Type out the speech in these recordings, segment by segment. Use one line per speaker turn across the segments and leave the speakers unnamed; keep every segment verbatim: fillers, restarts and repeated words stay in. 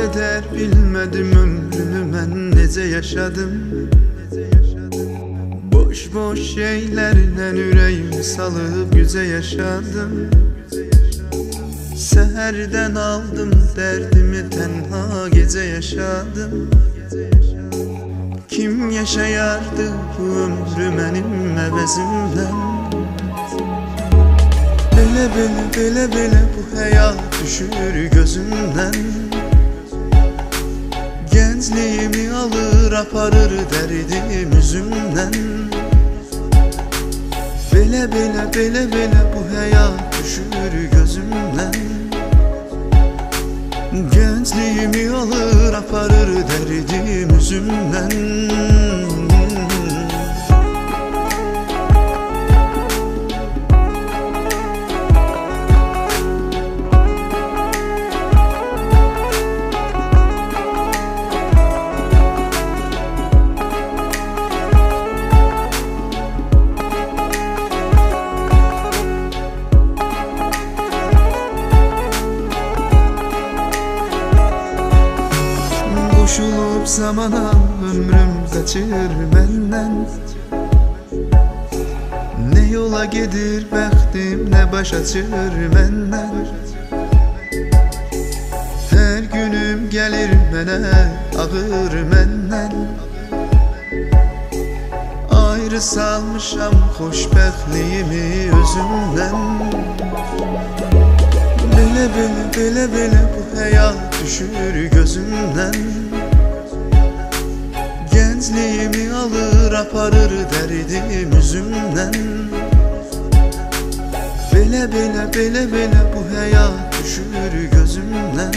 eder bilmedim ömrümü ben nece yaşadım. Boş boş şeylerle yüreğimi salıp güze yaşadım. Seherden aldım derdimi tenha gece yaşadım. Kim yaşayardı bu ömrü benim əvəzimdən? Belə belə belə belə bu həyat düşür gözümdən. Gəncliyimi alır aparır dərdim üzümdən. Belə belə belə belə bu həyat düşür gözümdən. Gəncliyimi alır aparır dərdim üzümdən. Koşulup zamana ömrüm kaçır benden. Ne yola gedir bəxtim ne baş açır benden. Her günüm gelir mənə ağır məndən. Ayrı salmışam xoşbəxtliyimi özümdən. Belə belə belə belə bu həyat düşür gözümdən. Gəncliyimi alır aparır dərdim üzümdən. Belə belə belə belə bu həyat düşür gözümdən.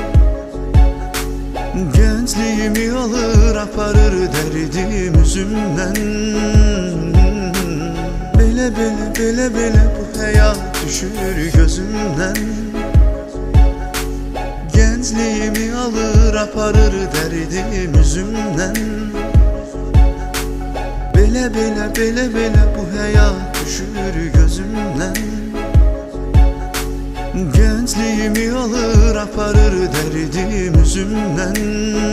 Gəncliyimi alır aparır dərdim üzümdən. Belə belə belə belə bu həyat düşür gözümdən. Gəncliyimi alır aparır dərdim üzümdən. Belə belə belə belə bu həyat düşür gözümdən. Gəncliyimi alır aparır dərdim üzümdən.